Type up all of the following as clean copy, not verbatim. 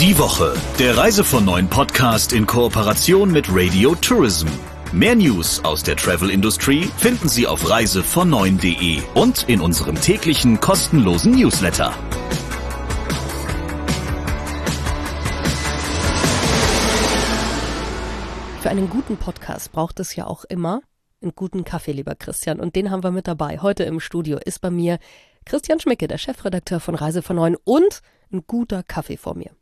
Die Woche, der Reise von neuen Podcast in Kooperation mit Radio Tourism. Mehr News aus der Travel-Industrie finden Sie auf reisevon9.de und in unserem täglichen kostenlosen Newsletter. Für einen guten Podcast braucht es ja auch immer einen guten Kaffee, lieber Christian. Und den haben wir mit dabei. Heute im Studio ist bei mir Christian Schmicke, der Chefredakteur von Reise von 9 und ein guter Kaffee vor mir.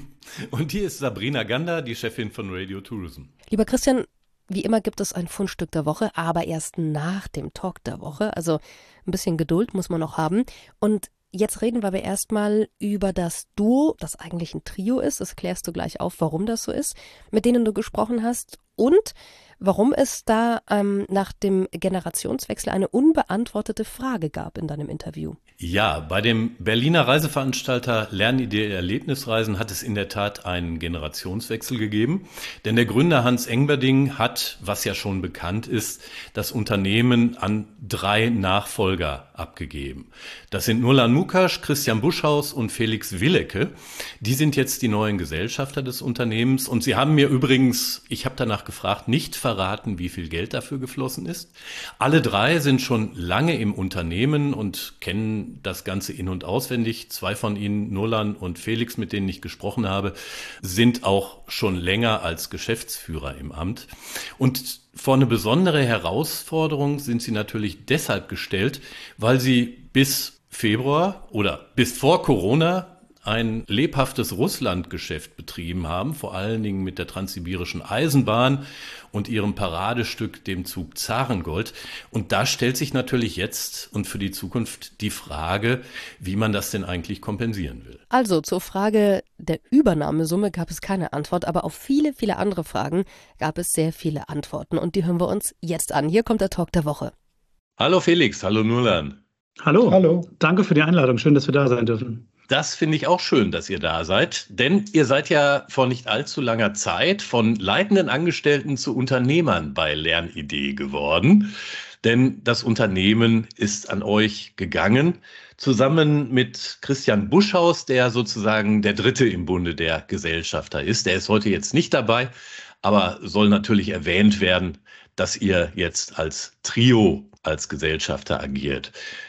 Und hier ist Sabrina Gander, die Chefin von Radio Tourism. Lieber Christian, wie immer gibt es ein Fundstück der Woche, aber erst nach dem Talk der Woche. Also ein bisschen Geduld muss man noch haben. Und jetzt reden wir aber erstmal über das Duo, das eigentlich ein Trio ist. Das klärst du gleich auf, warum das so ist, mit denen du gesprochen hast. Und warum es da nach dem Generationswechsel eine unbeantwortete Frage gab in deinem Interview. Ja, bei dem Berliner Reiseveranstalter Lernidee Erlebnisreisen hat es in der Tat einen Generationswechsel gegeben. Denn der Gründer Hans Engberding hat, was ja schon bekannt ist, das Unternehmen an 3 Nachfolger abgegeben. Das sind Nurlan Mukasch, Christian Buschhaus und Felix Willecke. Die sind jetzt die neuen Gesellschafter des Unternehmens. Und sie haben mir übrigens, ich habe danach gefragt, nicht verraten, wie viel Geld dafür geflossen ist. Alle 3 sind schon lange im Unternehmen und kennen das Ganze in- und auswendig. 2 von ihnen, Nurlan und Felix, mit denen ich gesprochen habe, sind auch schon länger als Geschäftsführer im Amt. Und vor eine besondere Herausforderung sind sie natürlich deshalb gestellt, weil sie bis Februar oder bis vor Corona ein lebhaftes Russlandgeschäft betrieben haben, vor allen Dingen mit der Transsibirischen Eisenbahn und ihrem Paradestück, dem Zug Zarengold. Und da stellt sich natürlich jetzt und für die Zukunft die Frage, wie man das denn eigentlich kompensieren will. Also zur Frage der Übernahmesumme gab es keine Antwort, aber auf viele, viele andere Fragen gab es sehr viele Antworten. Und die hören wir uns jetzt an. Hier kommt der Talk der Woche. Hallo Felix, hallo Nurlan. Hallo. Hallo. Danke für die Einladung. Schön, dass wir da sein dürfen. Das finde ich auch schön, dass ihr da seid, denn ihr seid ja vor nicht allzu langer Zeit von leitenden Angestellten zu Unternehmern bei Lernidee geworden. Denn das Unternehmen ist an euch gegangen, zusammen mit Christian Buschhaus, der sozusagen der Dritte im Bunde der Gesellschafter ist. Der ist heute jetzt nicht dabei, aber soll natürlich erwähnt werden, dass ihr jetzt als Trio, als Gesellschafter agiert.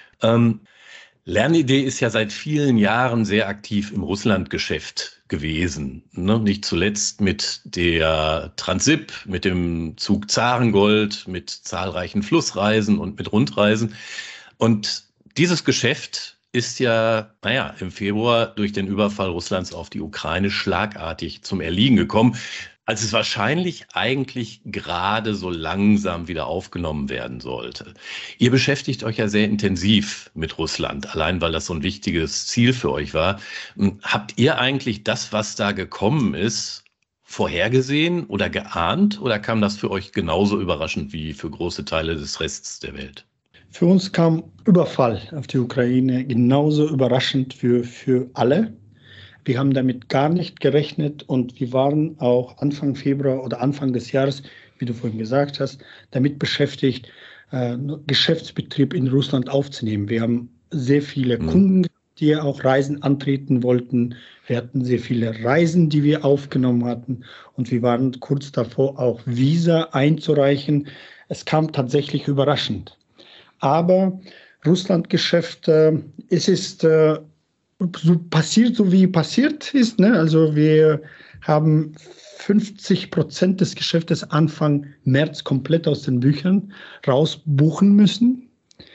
Lernidee ist ja seit vielen Jahren sehr aktiv im Russlandgeschäft gewesen. Nicht zuletzt mit der Transip, mit dem Zug Zarengold, mit zahlreichen Flussreisen und mit Rundreisen. Und dieses Geschäft ist ja, im Februar durch den Überfall Russlands auf die Ukraine schlagartig zum Erliegen gekommen, als es wahrscheinlich eigentlich gerade so langsam wieder aufgenommen werden sollte. Ihr beschäftigt euch ja sehr intensiv mit Russland, allein weil das so ein wichtiges Ziel für euch war. Habt ihr eigentlich das, was da gekommen ist, vorhergesehen oder geahnt? Oder kam das für euch genauso überraschend wie für große Teile des Rests der Welt? Für uns kam Überfall auf die Ukraine genauso überraschend für alle. Wir haben damit gar nicht gerechnet und wir waren auch Anfang Februar oder Anfang des Jahres, wie du vorhin gesagt hast, damit beschäftigt, Geschäftsbetrieb in Russland aufzunehmen. Wir haben sehr viele Kunden, die auch Reisen antreten wollten. Wir hatten sehr viele Reisen, die wir aufgenommen hatten und wir waren kurz davor, auch Visa einzureichen. Es kam tatsächlich überraschend. Aber Russlandgeschäft, es ist so passiert, so wie passiert ist. Ne? Also wir haben 50% des Geschäftes Anfang März komplett aus den Büchern rausbuchen müssen.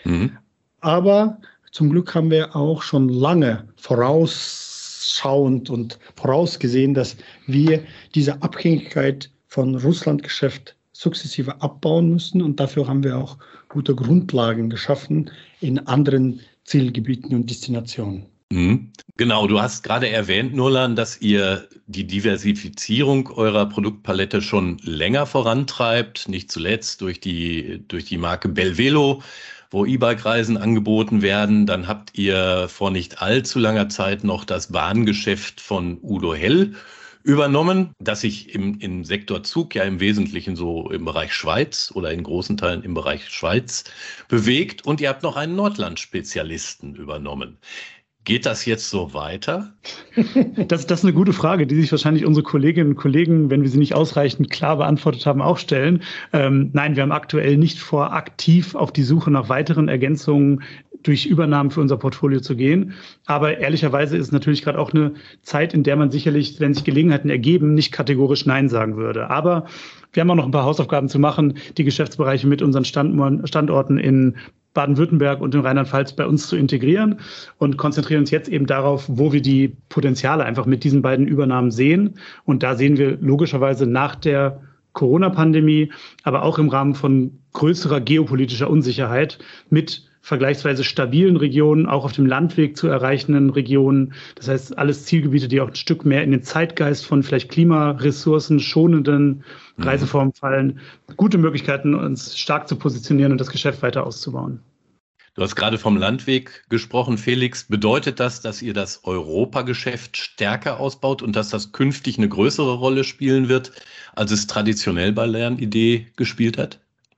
Aber zum Glück haben wir auch schon lange vorausschauend und vorausgesehen, dass wir diese Abhängigkeit von Russlandgeschäft sukzessive abbauen müssen. Und dafür haben wir auch gute Grundlagen geschaffen in anderen Zielgebieten und Destinationen. Genau, du hast gerade erwähnt, Nurlan, dass ihr die Diversifizierung eurer Produktpalette schon länger vorantreibt, nicht zuletzt durch die Marke Belvelo, wo E-Bike-Reisen angeboten werden. Dann habt ihr vor nicht allzu langer Zeit noch das Bahngeschäft von Udo Hell übernommen, das sich im Sektor Zug ja im Wesentlichen so im Bereich Schweiz oder in großen Teilen im Bereich Schweiz bewegt. Und ihr habt noch einen Nordland-Spezialisten übernommen. Geht das jetzt so weiter? Das ist eine gute Frage, die sich wahrscheinlich unsere Kolleginnen und Kollegen, wenn wir sie nicht ausreichend klar beantwortet haben, auch stellen. Nein, wir haben aktuell nicht vor, aktiv auf die Suche nach weiteren Ergänzungen durch Übernahmen für unser Portfolio zu gehen. Aber ehrlicherweise ist es natürlich gerade auch eine Zeit, in der man sicherlich, wenn sich Gelegenheiten ergeben, nicht kategorisch Nein sagen würde. Aber wir haben auch noch ein paar Hausaufgaben zu machen, die Geschäftsbereiche mit unseren Standorten in Baden-Württemberg und in Rheinland-Pfalz bei uns zu integrieren und konzentrieren uns jetzt eben darauf, wo wir die Potenziale einfach mit diesen beiden Übernahmen sehen. Und da sehen wir logischerweise nach der Corona-Pandemie, aber auch im Rahmen von größerer geopolitischer Unsicherheit mit vergleichsweise stabilen Regionen, auch auf dem Landweg zu erreichenden Regionen. Das heißt, alles Zielgebiete, die auch ein Stück mehr in den Zeitgeist von vielleicht klimaressourcen schonenden Reiseformen fallen. Gute Möglichkeiten, uns stark zu positionieren und das Geschäft weiter auszubauen. Du hast gerade vom Landweg gesprochen, Felix. Bedeutet das, dass ihr das Europageschäft stärker ausbaut und dass das künftig eine größere Rolle spielen wird, als es traditionell bei Lernidee gespielt hat?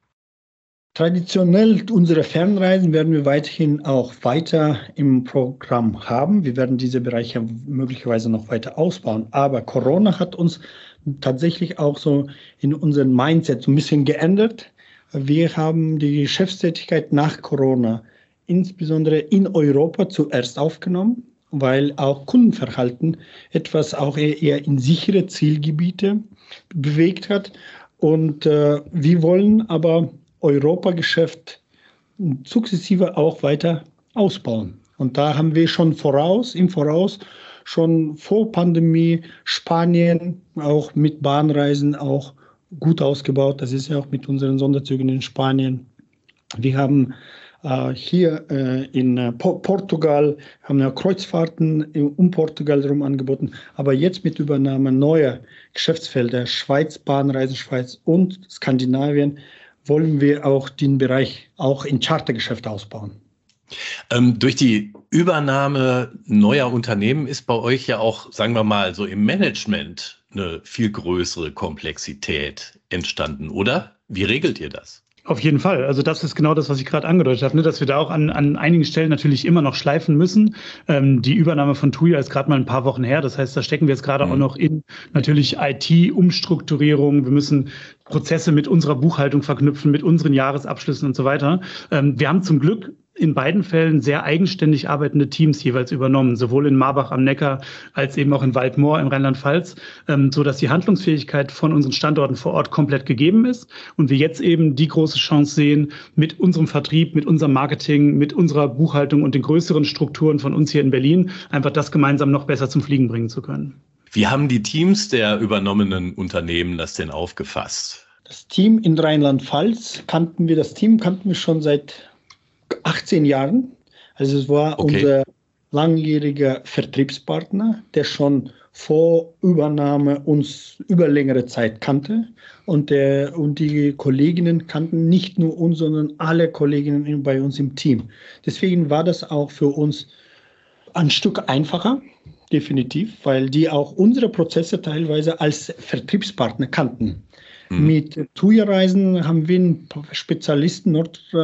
Traditionell unsere Fernreisen werden wir weiterhin auch weiter im Programm haben. Wir werden diese Bereiche möglicherweise noch weiter ausbauen. Aber Corona hat uns tatsächlich auch so in unserem Mindset so ein bisschen geändert. Wir haben die Geschäftstätigkeit nach Corona insbesondere in Europa zuerst aufgenommen, weil auch Kundenverhalten etwas auch eher in sichere Zielgebiete bewegt hat. Und wir wollen aber Europageschäft sukzessive auch weiter ausbauen. Und da haben wir schon im Voraus schon vor Pandemie Spanien auch mit Bahnreisen auch gut ausgebaut. Das ist ja auch mit unseren Sonderzügen in Spanien. Wir haben hier in Portugal, haben ja Kreuzfahrten um Portugal herum angeboten. Aber jetzt mit Übernahme neuer Geschäftsfelder, Schweiz, Bahnreisen Schweiz und Skandinavien, wollen wir auch den Bereich auch in Chartergeschäft ausbauen. Durch die Übernahme neuer Unternehmen ist bei euch ja auch, sagen wir mal, so im Management eine viel größere Komplexität entstanden, oder? Wie regelt ihr das? Auf jeden Fall. Also das ist genau das, was ich gerade angedeutet habe, ne? Dass wir da auch an einigen Stellen natürlich immer noch schleifen müssen. Die Übernahme von Tuja ist gerade mal ein paar Wochen her. Das heißt, da stecken wir jetzt gerade auch noch in natürlich IT-Umstrukturierung. Wir müssen Prozesse mit unserer Buchhaltung verknüpfen, mit unseren Jahresabschlüssen und so weiter. Wir haben zum Glück in beiden Fällen sehr eigenständig arbeitende Teams jeweils übernommen, sowohl in Marbach am Neckar als eben auch in Waldmoor im Rheinland-Pfalz, so dass die Handlungsfähigkeit von unseren Standorten vor Ort komplett gegeben ist und wir jetzt eben die große Chance sehen, mit unserem Vertrieb, mit unserem Marketing, mit unserer Buchhaltung und den größeren Strukturen von uns hier in Berlin einfach das gemeinsam noch besser zum Fliegen bringen zu können. Wie haben die Teams der übernommenen Unternehmen das denn aufgefasst? Das Team in Rheinland-Pfalz kannten wir schon seit 18 Jahren. Also es war unser langjähriger Vertriebspartner, der schon vor Übernahme uns über längere Zeit kannte. Und die Kolleginnen kannten nicht nur uns, sondern alle Kolleginnen bei uns im Team. Deswegen war das auch für uns ein Stück einfacher, definitiv, weil die auch unsere Prozesse teilweise als Vertriebspartner kannten. Mit Tuja-Reisen haben wir einen Spezialisten,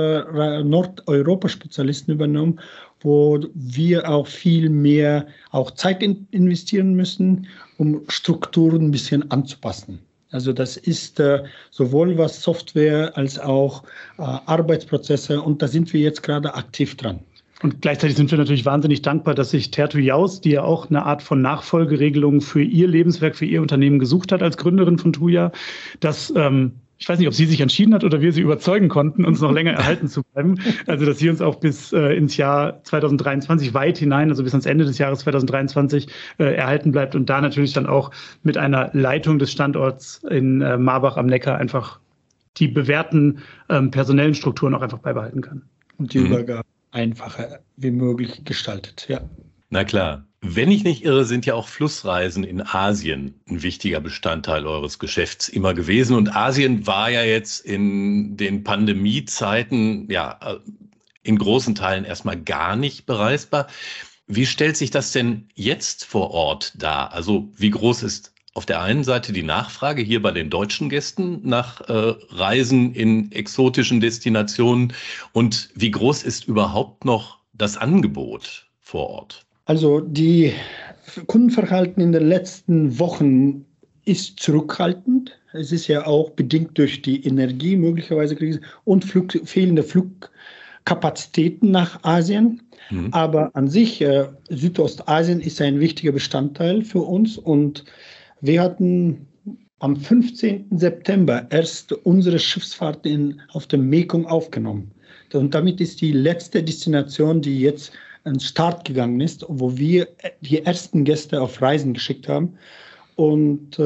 Nordeuropa-Spezialisten übernommen, wo wir auch viel mehr auch Zeit investieren müssen, um Strukturen ein bisschen anzupassen. Also das ist sowohl was Software als auch Arbeitsprozesse und da sind wir jetzt gerade aktiv dran. Und gleichzeitig sind wir natürlich wahnsinnig dankbar, dass sich Tertu Jaus, die ja auch eine Art von Nachfolgeregelung für ihr Lebenswerk, für ihr Unternehmen gesucht hat als Gründerin von Tuja, dass ich weiß nicht, ob sie sich entschieden hat oder wir sie überzeugen konnten, uns noch länger erhalten zu bleiben. Also, dass sie uns auch bis ins Jahr 2023 weit hinein, also bis ans Ende des Jahres 2023 erhalten bleibt und da natürlich dann auch mit einer Leitung des Standorts in Marbach am Neckar einfach die bewährten personellen Strukturen auch einfach beibehalten kann. Und die Übergabe einfacher wie möglich gestaltet, ja. Na klar. Wenn ich nicht irre, sind ja auch Flussreisen in Asien ein wichtiger Bestandteil eures Geschäfts immer gewesen. Und Asien war ja jetzt in den Pandemiezeiten ja in großen Teilen erstmal gar nicht bereisbar. Wie stellt sich das denn jetzt vor Ort dar? Also wie groß ist auf der einen Seite die Nachfrage hier bei den deutschen Gästen nach Reisen in exotischen Destinationen und wie groß ist überhaupt noch das Angebot vor Ort? Also die Kundenverhalten in den letzten Wochen ist zurückhaltend. Es ist ja auch bedingt durch die Energie möglicherweise Krise und fehlende Flugkapazitäten nach Asien. Aber an sich, Südostasien ist ein wichtiger Bestandteil für uns und wir hatten am 15. September erst unsere Schiffsfahrt auf dem Mekong aufgenommen. Und damit ist die letzte Destination, die jetzt an den Start gegangen ist, wo wir die ersten Gäste auf Reisen geschickt haben. Und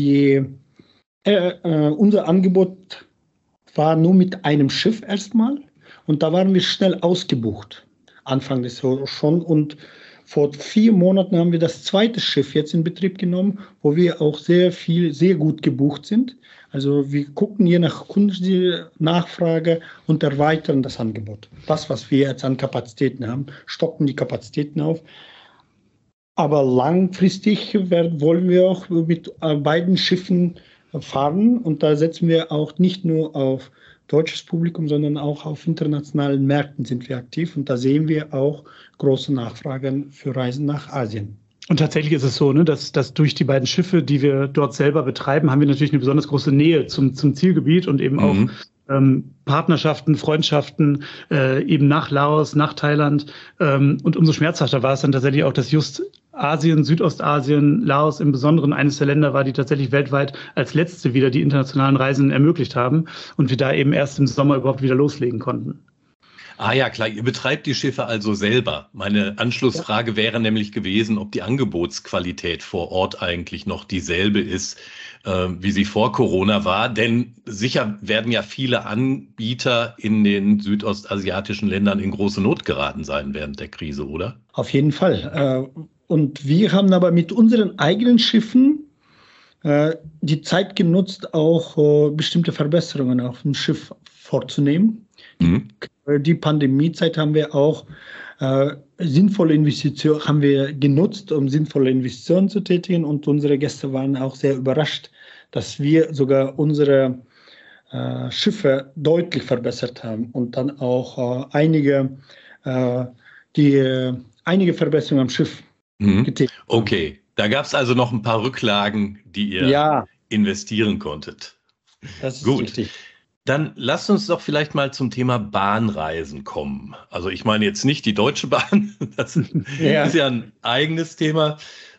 unser Angebot war nur mit einem Schiff erstmal. Und da waren wir schnell ausgebucht, Anfang des Jahres schon. Und vor 4 Monaten haben wir das zweite Schiff jetzt in Betrieb genommen, wo wir auch sehr gut gebucht sind. Also wir gucken je nach Kundennachfrage und erweitern das Angebot. Das, was wir jetzt an Kapazitäten haben, stocken die Kapazitäten auf. Aber langfristig wollen wir auch mit beiden Schiffen fahren. Und da setzen wir auch nicht nur auf deutsches Publikum, sondern auch auf internationalen Märkten sind wir aktiv. Und da sehen wir auch große Nachfragen für Reisen nach Asien. Und tatsächlich ist es so, ne, dass durch die beiden Schiffe, die wir dort selber betreiben, haben wir natürlich eine besonders große Nähe zum Zielgebiet und eben auch Partnerschaften, Freundschaften eben nach Laos, nach Thailand. Und umso schmerzhafter war es dann tatsächlich auch, dass just Asien, Südostasien, Laos im Besonderen eines der Länder war, die tatsächlich weltweit als letzte wieder die internationalen Reisen ermöglicht haben und wir da eben erst im Sommer überhaupt wieder loslegen konnten. Ah ja, klar, ihr betreibt die Schiffe also selber. Meine Anschlussfrage wäre nämlich gewesen, ob die Angebotsqualität vor Ort eigentlich noch dieselbe ist, wie sie vor Corona war. Denn sicher werden ja viele Anbieter in den südostasiatischen Ländern in große Not geraten sein während der Krise, oder? Auf jeden Fall. Und wir haben aber mit unseren eigenen Schiffen die Zeit genutzt, auch bestimmte Verbesserungen auf dem Schiff vorzunehmen. Die Pandemiezeit haben wir auch sinnvolle Investitionen haben wir genutzt, um sinnvolle Investitionen zu tätigen. Und unsere Gäste waren auch sehr überrascht, dass wir sogar unsere Schiffe deutlich verbessert haben und dann auch einige Verbesserungen am Schiff getätigt haben. Okay, da gab es also noch ein paar Rücklagen, die ihr investieren konntet. Das ist gut. Richtig. Dann lasst uns doch vielleicht mal zum Thema Bahnreisen kommen. Also ich meine jetzt nicht die Deutsche Bahn, das ist ja ein eigenes Thema,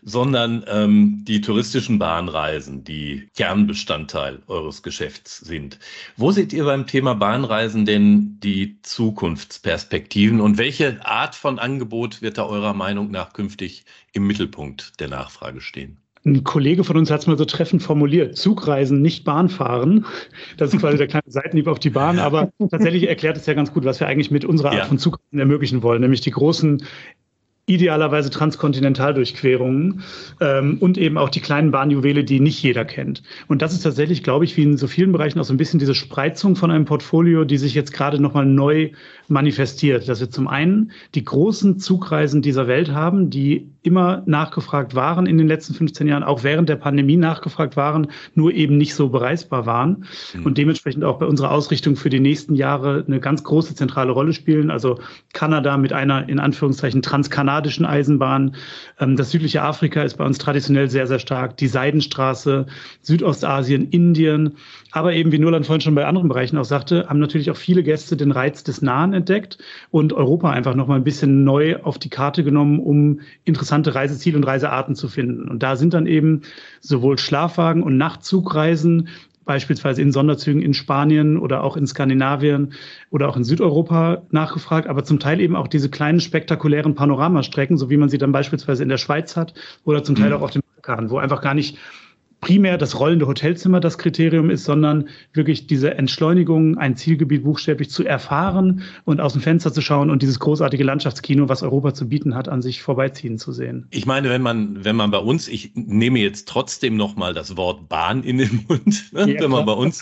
sondern die touristischen Bahnreisen, die Kernbestandteil eures Geschäfts sind. Wo seht ihr beim Thema Bahnreisen denn die Zukunftsperspektiven und welche Art von Angebot wird da eurer Meinung nach künftig im Mittelpunkt der Nachfrage stehen? Ein Kollege von uns hat es mal so treffend formuliert, Zugreisen, nicht Bahnfahren. Das ist quasi der kleine Seitenhieb auf die Bahn, aber tatsächlich erklärt es ja ganz gut, was wir eigentlich mit unserer Art von Zugreisen ermöglichen wollen, nämlich die großen, idealerweise Transkontinentaldurchquerungen und eben auch die kleinen Bahnjuwele, die nicht jeder kennt. Und das ist tatsächlich, glaube ich, wie in so vielen Bereichen auch so ein bisschen diese Spreizung von einem Portfolio, die sich jetzt gerade nochmal neu manifestiert. Dass wir zum einen die großen Zugreisen dieser Welt haben, die immer nachgefragt waren in den letzten 15 Jahren, auch während der Pandemie nachgefragt waren, nur eben nicht so bereisbar waren und dementsprechend auch bei unserer Ausrichtung für die nächsten Jahre eine ganz große zentrale Rolle spielen. Also Kanada mit einer in Anführungszeichen transkanadischen Eisenbahn. Das südliche Afrika ist bei uns traditionell sehr, sehr stark. Die Seidenstraße, Südostasien, Indien. Aber eben, wie Nurlan vorhin schon bei anderen Bereichen auch sagte, haben natürlich auch viele Gäste den Reiz des Nahen entdeckt und Europa einfach noch mal ein bisschen neu auf die Karte genommen, um interessante Reiseziele und Reisearten zu finden. Und da sind dann eben sowohl Schlafwagen- und Nachtzugreisen, beispielsweise in Sonderzügen in Spanien oder auch in Skandinavien oder auch in Südeuropa nachgefragt, aber zum Teil eben auch diese kleinen spektakulären Panoramastrecken, so wie man sie dann beispielsweise in der Schweiz hat oder zum Teil auch auf dem Balkan, wo einfach gar nicht primär das rollende Hotelzimmer das Kriterium ist, sondern wirklich diese Entschleunigung, ein Zielgebiet buchstäblich zu erfahren und aus dem Fenster zu schauen und dieses großartige Landschaftskino, was Europa zu bieten hat, an sich vorbeiziehen zu sehen. Ich meine, wenn man bei uns, ich nehme jetzt trotzdem noch mal das Wort Bahn in den Mund, wenn man bei uns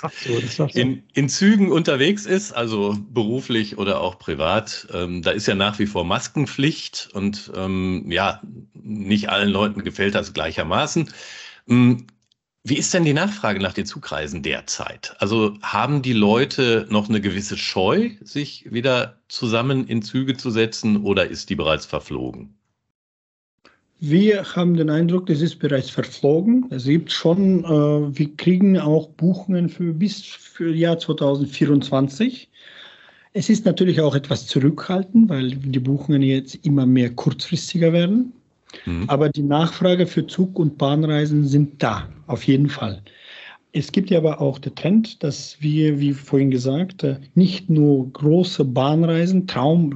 in Zügen unterwegs ist, also beruflich oder auch privat, da ist ja nach wie vor Maskenpflicht und nicht allen Leuten gefällt das gleichermaßen. Wie ist denn die Nachfrage nach den Zugreisen derzeit? Also haben die Leute noch eine gewisse Scheu, sich wieder zusammen in Züge zu setzen oder ist die bereits verflogen? Wir haben den Eindruck, das ist bereits verflogen. Es gibt schon, wir kriegen auch Buchungen bis für Jahr 2024. Es ist natürlich auch etwas zurückhaltend, weil die Buchungen jetzt immer mehr kurzfristiger werden. Aber die Nachfrage für Zug- und Bahnreisen sind da, auf jeden Fall. Es gibt ja aber auch den Trend, dass wir, wie vorhin gesagt, nicht nur große Bahnreisen,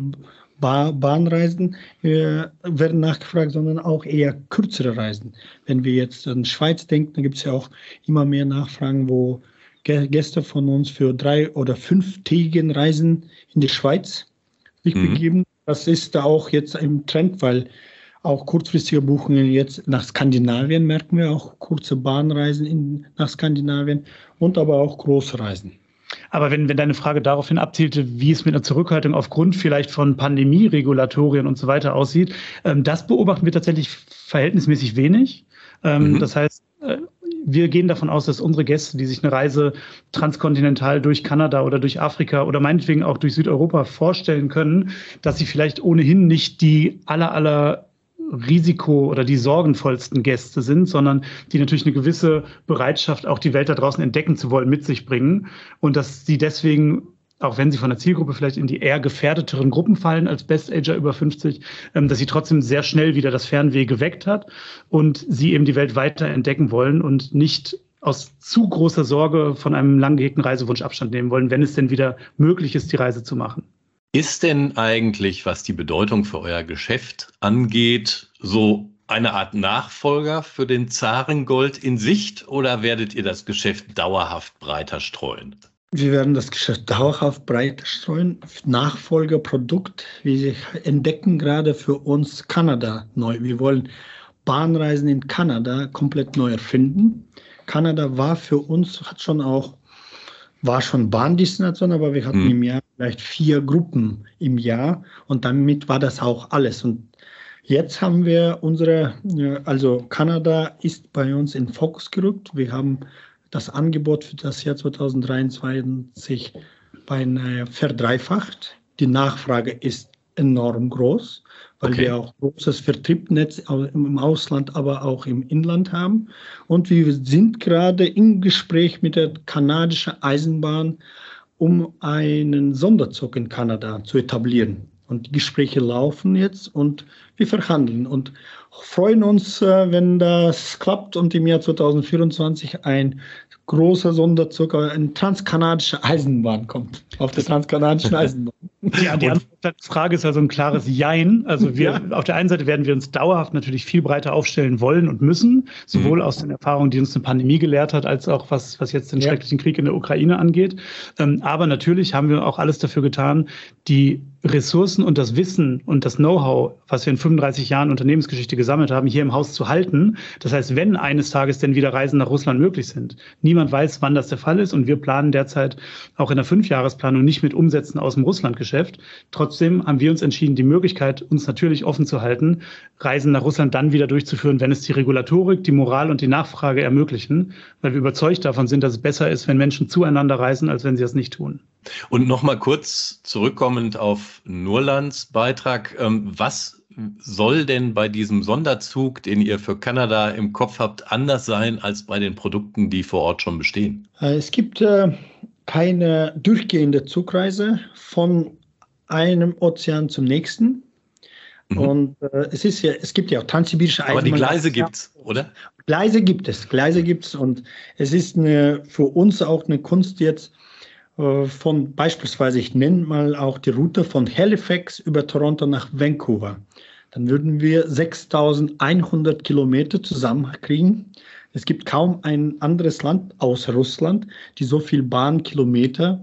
Bahnreisen werden nachgefragt, sondern auch eher kürzere Reisen. Wenn wir jetzt an die Schweiz denken, dann gibt es ja auch immer mehr Nachfragen, wo Gäste von uns für 3- oder 5-tägigen Reisen in die Schweiz sich begeben. Das ist da auch jetzt im Trend, weil auch kurzfristige Buchungen jetzt nach Skandinavien, merken wir auch kurze Bahnreisen nach Skandinavien und aber auch große Reisen. Aber wenn deine Frage daraufhin abzielte, wie es mit einer Zurückhaltung aufgrund vielleicht von Pandemie-Regulatorien und so weiter aussieht, das beobachten wir tatsächlich verhältnismäßig wenig. Das heißt, wir gehen davon aus, dass unsere Gäste, die sich eine Reise transkontinental durch Kanada oder durch Afrika oder meinetwegen auch durch Südeuropa vorstellen können, dass sie vielleicht ohnehin nicht die aller Risiko- oder die sorgenvollsten Gäste sind, sondern die natürlich eine gewisse Bereitschaft, auch die Welt da draußen entdecken zu wollen, mit sich bringen. Und dass sie deswegen, auch wenn sie von der Zielgruppe vielleicht in die eher gefährdeteren Gruppen fallen als Best-Ager über 50, dass sie trotzdem sehr schnell wieder das Fernweh geweckt hat und sie eben die Welt weiter entdecken wollen und nicht aus zu großer Sorge von einem lang gehegten Reisewunsch Abstand nehmen wollen, wenn es denn wieder möglich ist, die Reise zu machen. Ist denn eigentlich, was die Bedeutung für euer Geschäft angeht, so eine Art Nachfolger für den Zarengold in Sicht oder werdet ihr das Geschäft dauerhaft breiter streuen? Wir werden das Geschäft dauerhaft breiter streuen. Nachfolgerprodukt, wir entdecken gerade für uns Kanada neu. Wir wollen Bahnreisen in Kanada komplett neu erfinden. Kanada war für uns, war schon Bahndestination, aber wir hatten im Jahr vielleicht 4 Gruppen im Jahr und damit war das auch alles. Und jetzt haben wir Kanada ist bei uns in den Fokus gerückt. Wir haben das Angebot für das Jahr 2023 verdreifacht. Die Nachfrage ist enorm groß, weil wir auch großes Vertriebsnetz im Ausland, aber auch im Inland haben. Und wir sind gerade im Gespräch mit der kanadischen Eisenbahn, um einen Sonderzug in Kanada zu etablieren. Und die Gespräche laufen jetzt und wir verhandeln und freuen uns, wenn das klappt und im Jahr 2024 ein großer Sonderzug, eine transkanadische Eisenbahn kommt, auf der transkanadischen Eisenbahn. Die Antwort der Frage ist also ein klares Jein. Also auf der einen Seite werden wir uns dauerhaft natürlich viel breiter aufstellen wollen und müssen, sowohl aus den Erfahrungen, die uns eine Pandemie gelehrt hat, als auch was jetzt den schrecklichen Krieg in der Ukraine angeht. Aber natürlich haben wir auch alles dafür getan, die Ressourcen und das Wissen und das Know-how, was wir in 35 Jahren Unternehmensgeschichte gesammelt haben, hier im Haus zu halten. Das heißt, wenn eines Tages denn wieder Reisen nach Russland möglich sind, niemand weiß, wann das der Fall ist und wir planen derzeit auch in der 5-Jahresplanung nicht mit Umsätzen aus dem Russlandgeschäft. Trotzdem haben wir uns entschieden, die Möglichkeit, uns natürlich offen zu halten, Reisen nach Russland dann wieder durchzuführen, wenn es die Regulatorik, die Moral und die Nachfrage ermöglichen, weil wir überzeugt davon sind, dass es besser ist, wenn Menschen zueinander reisen, als wenn sie das nicht tun. Und nochmal kurz zurückkommend auf Nurlands Beitrag. Was soll denn bei diesem Sonderzug, den ihr für Kanada im Kopf habt, anders sein als bei den Produkten, die vor Ort schon bestehen? Es gibt keine durchgehende Zugreise von einem Ozean zum nächsten. Und es gibt ja auch transsibirische Eisenbahn. Aber die Gleise gibt's, oder? Gleise gibt es und es ist für uns auch eine Kunst jetzt von beispielsweise, ich nenne mal auch die Route von Halifax über Toronto nach Vancouver. Dann würden wir 6.100 Kilometer zusammenkriegen. Es gibt kaum ein anderes Land außer Russland, die so viel Bahnkilometer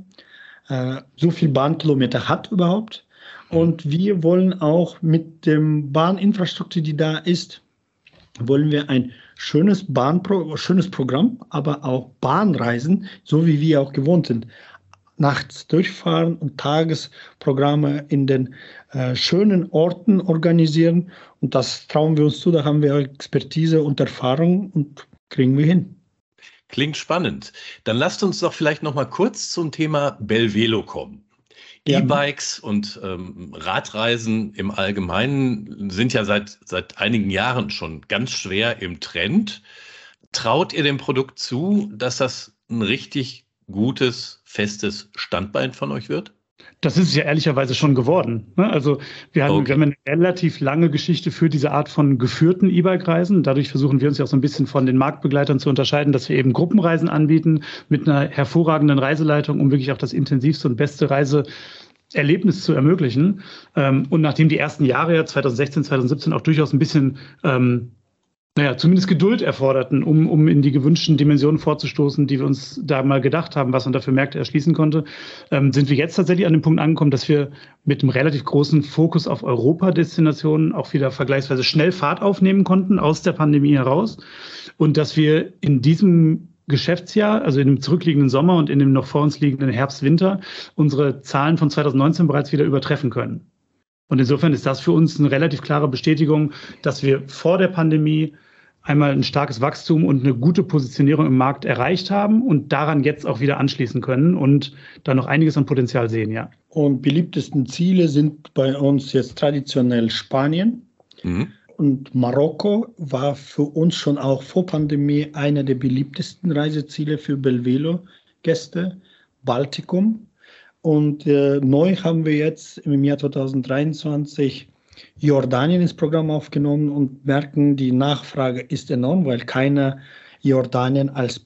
hat überhaupt. Und wir wollen auch mit dem Bahninfrastruktur, die da ist, wollen wir ein schönes Programm, aber auch Bahnreisen, so wie wir auch gewohnt sind. Nachts durchfahren und Tagesprogramme in den schönen Orten organisieren. Und das trauen wir uns zu, da haben wir Expertise und Erfahrung und kriegen wir hin. Klingt spannend. Dann lasst uns doch vielleicht noch mal kurz zum Thema Belvelo kommen. Ja. E-Bikes und Radreisen im Allgemeinen sind ja seit einigen Jahren schon ganz schwer im Trend. Traut ihr dem Produkt zu, dass das ein richtig gutes, festes Standbein von euch wird? Das ist es ja ehrlicherweise schon geworden. Also wir haben eine relativ lange Geschichte für diese Art von geführten E-Bike-Reisen. Dadurch versuchen wir uns ja auch so ein bisschen von den Marktbegleitern zu unterscheiden, dass wir eben Gruppenreisen anbieten mit einer hervorragenden Reiseleitung, um wirklich auch das intensivste und beste Reiseerlebnis zu ermöglichen. Und nachdem die ersten Jahre ja 2016, 2017 auch durchaus ein bisschen zumindest Geduld erforderten, um in die gewünschten Dimensionen vorzustoßen, die wir uns da mal gedacht haben, was man dafür Märkte erschließen konnte, sind wir jetzt tatsächlich an dem Punkt angekommen, dass wir mit einem relativ großen Fokus auf Europa-Destinationen auch wieder vergleichsweise schnell Fahrt aufnehmen konnten aus der Pandemie heraus und dass wir in diesem Geschäftsjahr, also in dem zurückliegenden Sommer und in dem noch vor uns liegenden Herbst-Winter, unsere Zahlen von 2019 bereits wieder übertreffen können. Und insofern ist das für uns eine relativ klare Bestätigung, dass wir vor der Pandemie einmal ein starkes Wachstum und eine gute Positionierung im Markt erreicht haben und daran jetzt auch wieder anschließen können und da noch einiges an Potenzial sehen, ja. Und beliebtesten Ziele sind bei uns jetzt traditionell Spanien. Und Marokko war für uns schon auch vor Pandemie einer der beliebtesten Reiseziele für Belvelo-Gäste, Baltikum. Und neu haben wir jetzt im Jahr 2023 Jordanien ins Programm aufgenommen und merken, die Nachfrage ist enorm, weil keiner Jordanien als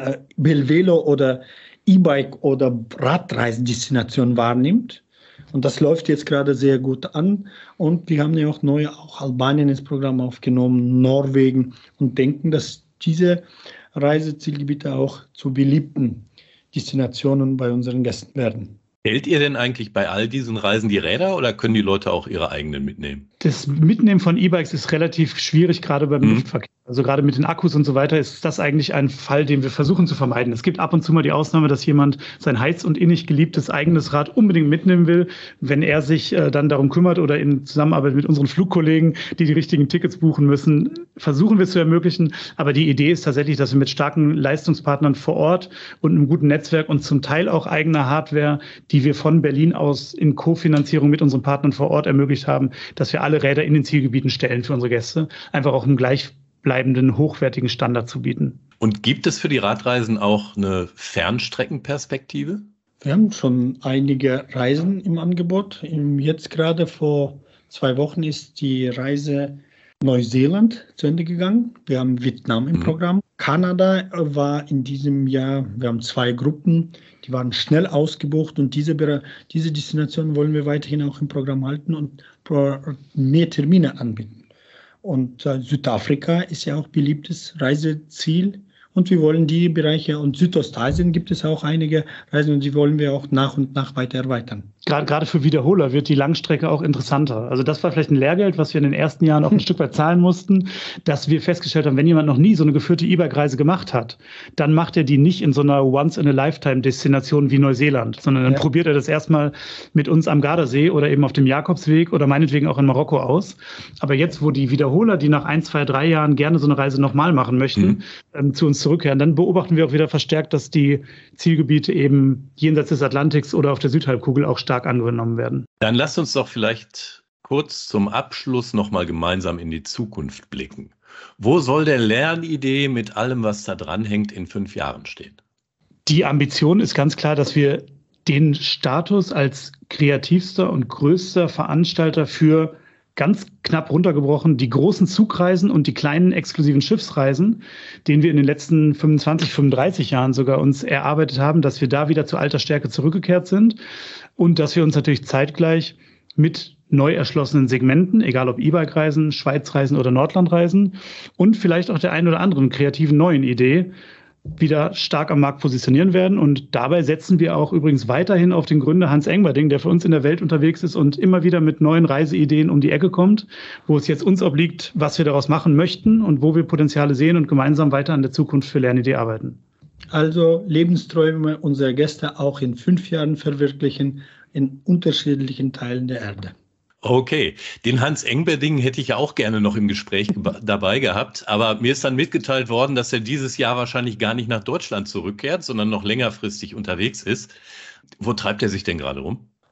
Belvelo oder E-Bike oder Radreisendestination wahrnimmt. Und das läuft jetzt gerade sehr gut an. Und wir haben ja auch neu Albanien ins Programm aufgenommen, Norwegen und denken, dass diese Reisezielgebiete auch zu beliebten Destinationen bei unseren Gästen werden. Hält ihr denn eigentlich bei all diesen Reisen die Räder oder können die Leute auch ihre eigenen mitnehmen? Das Mitnehmen von E-Bikes ist relativ schwierig, gerade beim Luftverkehr. Also gerade mit den Akkus und so weiter ist das eigentlich ein Fall, den wir versuchen zu vermeiden. Es gibt ab und zu mal die Ausnahme, dass jemand sein heiß- und innig geliebtes eigenes Rad unbedingt mitnehmen will. Wenn er sich dann darum kümmert oder in Zusammenarbeit mit unseren Flugkollegen, die richtigen Tickets buchen müssen, versuchen wir es zu ermöglichen. Aber die Idee ist tatsächlich, dass wir mit starken Leistungspartnern vor Ort und einem guten Netzwerk und zum Teil auch eigener Hardware, die wir von Berlin aus in Kofinanzierung mit unseren Partnern vor Ort ermöglicht haben, dass wir alle Räder in den Zielgebieten stellen für unsere Gäste. Einfach auch im gleichbleibenden, hochwertigen Standard zu bieten. Und gibt es für die Radreisen auch eine Fernstreckenperspektive? Wir haben schon einige Reisen im Angebot. Jetzt gerade vor 2 Wochen ist die Reise Neuseeland zu Ende gegangen. Wir haben Vietnam im Programm. Kanada war in diesem Jahr, wir haben 2 Gruppen, die waren schnell ausgebucht und diese Destination wollen wir weiterhin auch im Programm halten und mehr Termine anbieten. Und Südafrika ist ja auch beliebtes Reiseziel. Und wir wollen die Bereiche, und Südostasien gibt es auch einige Reisen, und die wollen wir auch nach und nach weiter erweitern. Gerade für Wiederholer wird die Langstrecke auch interessanter. Also das war vielleicht ein Lehrgeld, was wir in den ersten Jahren auch ein Stück weit zahlen mussten, dass wir festgestellt haben, wenn jemand noch nie so eine geführte E-Bike-Reise gemacht hat, dann macht er die nicht in so einer Once-in-a-Lifetime-Destination wie Neuseeland, sondern dann probiert er das erstmal mit uns am Gardasee oder eben auf dem Jakobsweg oder meinetwegen auch in Marokko aus. Aber jetzt, wo die Wiederholer, die nach 1, 2, 3 Jahren gerne so eine Reise nochmal machen möchten, zu uns zurückkehren, dann beobachten wir auch wieder verstärkt, dass die Zielgebiete eben jenseits des Atlantiks oder auf der Südhalbkugel auch stark angenommen werden. Dann lasst uns doch vielleicht kurz zum Abschluss nochmal gemeinsam in die Zukunft blicken. Wo soll der Lernidee mit allem, was da dran hängt, in 5 Jahren stehen? Die Ambition ist ganz klar, dass wir den Status als kreativster und größter Veranstalter für ganz knapp runtergebrochen die großen Zugreisen und die kleinen exklusiven Schiffsreisen, den wir in den letzten 25, 35 Jahren sogar uns erarbeitet haben, dass wir da wieder zu alter Stärke zurückgekehrt sind und dass wir uns natürlich zeitgleich mit neu erschlossenen Segmenten, egal ob E-Bike-Reisen, Schweizreisen oder Nordlandreisen und vielleicht auch der einen oder anderen kreativen neuen Idee wieder stark am Markt positionieren werden. Und dabei setzen wir auch übrigens weiterhin auf den Gründer Hans Engberding, der für uns in der Welt unterwegs ist und immer wieder mit neuen Reiseideen um die Ecke kommt, wo es jetzt uns obliegt, was wir daraus machen möchten und wo wir Potenziale sehen und gemeinsam weiter an der Zukunft für Lernidee arbeiten. Also Lebensträume unserer Gäste auch in 5 Jahren verwirklichen in unterschiedlichen Teilen der Erde. Okay, den Hans Engberding hätte ich ja auch gerne noch im Gespräch dabei gehabt, aber mir ist dann mitgeteilt worden, dass er dieses Jahr wahrscheinlich gar nicht nach Deutschland zurückkehrt, sondern noch längerfristig unterwegs ist. Wo treibt er sich denn gerade rum?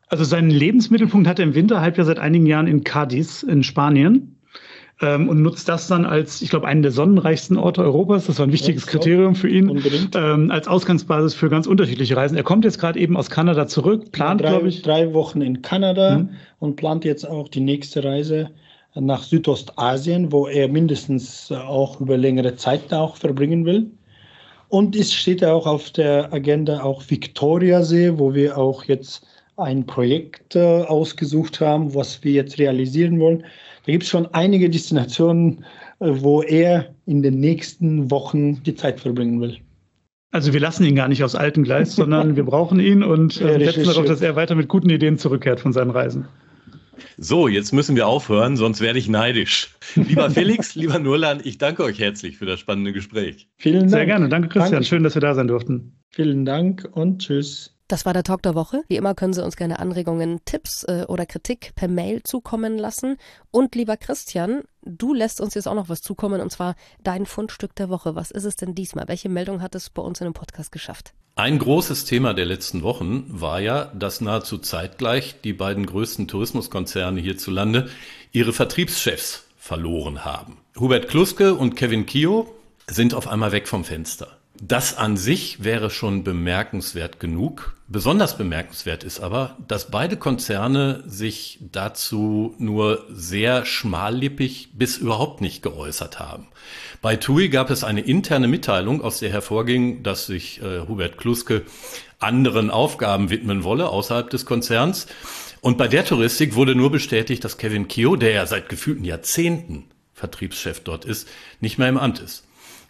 Also seinen Lebensmittelpunkt hat er im Winterhalbjahr seit einigen Jahren in Cádiz in Spanien. Und nutzt das dann als, ich glaube, einen der sonnenreichsten Orte Europas. Das war ein wichtiges Kriterium für ihn. Als Ausgangsbasis für ganz unterschiedliche Reisen. Er kommt jetzt gerade eben aus Kanada zurück, plant, glaube ich. 3 Wochen in Kanada und plant jetzt auch die nächste Reise nach Südostasien, wo er mindestens auch über längere Zeit da auch verbringen will. Und es steht auch auf der Agenda auch Viktoriasee, wo wir auch jetzt ein Projekt ausgesucht haben, was wir jetzt realisieren wollen. Da gibt es schon einige Destinationen, wo er in den nächsten Wochen die Zeit verbringen will. Also wir lassen ihn gar nicht aufs alten Gleis, sondern wir brauchen ihn und setzen darauf, dass er weiter mit guten Ideen zurückkehrt von seinen Reisen. So, jetzt müssen wir aufhören, sonst werde ich neidisch. Lieber Felix, lieber Nurlan, ich danke euch herzlich für das spannende Gespräch. Vielen Dank. Sehr gerne. Danke, Christian. Danke. Schön, dass wir da sein durften. Vielen Dank und tschüss. Das war der Talk der Woche. Wie immer können Sie uns gerne Anregungen, Tipps oder Kritik per Mail zukommen lassen. Und lieber Christian, du lässt uns jetzt auch noch was zukommen, und zwar dein Fundstück der Woche. Was ist es denn diesmal? Welche Meldung hat es bei uns in dem Podcast geschafft? Ein großes Thema der letzten Wochen war ja, dass nahezu zeitgleich die beiden größten Tourismuskonzerne hierzulande ihre Vertriebschefs verloren haben. Hubert Kluske und Kevin Kio sind auf einmal weg vom Fenster. Das an sich wäre schon bemerkenswert genug. Besonders bemerkenswert ist aber, dass beide Konzerne sich dazu nur sehr schmallippig bis überhaupt nicht geäußert haben. Bei TUI gab es eine interne Mitteilung, aus der hervorging, dass sich Hubert Kluske anderen Aufgaben widmen wolle außerhalb des Konzerns. Und bei der Touristik wurde nur bestätigt, dass Kevin Kio, der ja seit gefühlten Jahrzehnten Vertriebschef dort ist, nicht mehr im Amt ist.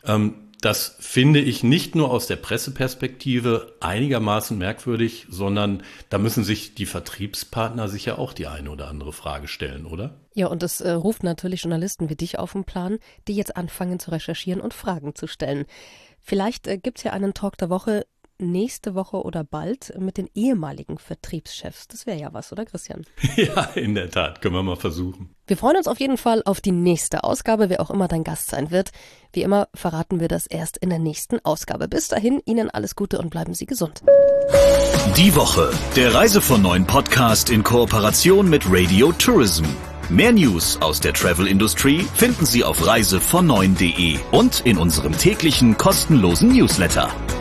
Das finde ich nicht nur aus der Presseperspektive einigermaßen merkwürdig, sondern da müssen sich die Vertriebspartner sicher auch die eine oder andere Frage stellen, oder? Ja, und es ruft natürlich Journalisten wie dich auf den Plan, die jetzt anfangen zu recherchieren und Fragen zu stellen. Vielleicht gibt es ja einen Talk der Woche nächste Woche oder bald mit den ehemaligen Vertriebschefs. Das wäre ja was, oder Christian? Ja, in der Tat. Können wir mal versuchen. Wir freuen uns auf jeden Fall auf die nächste Ausgabe, wer auch immer dein Gast sein wird. Wie immer verraten wir das erst in der nächsten Ausgabe. Bis dahin, Ihnen alles Gute und bleiben Sie gesund. Die Woche, der Reise von 9 Podcast in Kooperation mit Radio Tourism. Mehr News aus der Travel Industry finden Sie auf reisevon9.de und in unserem täglichen kostenlosen Newsletter.